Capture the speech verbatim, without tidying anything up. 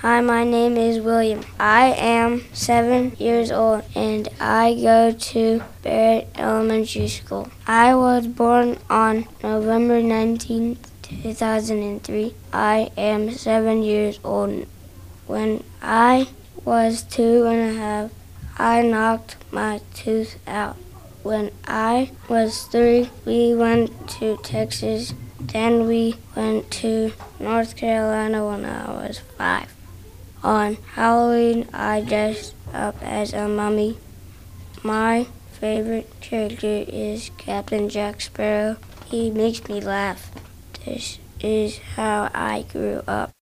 Hi, my name is William. I am seven years old and I go to Barrett Elementary School. I was born on November nineteenth, two thousand three. I am seven years old. When I was two and a half, I knocked my tooth out. When I was three, we went to Texas. Then we went to North Carolina when I was five. On Halloween, I dressed up as a mummy. My favorite character is Captain Jack Sparrow. He makes me laugh. This is how I grew up.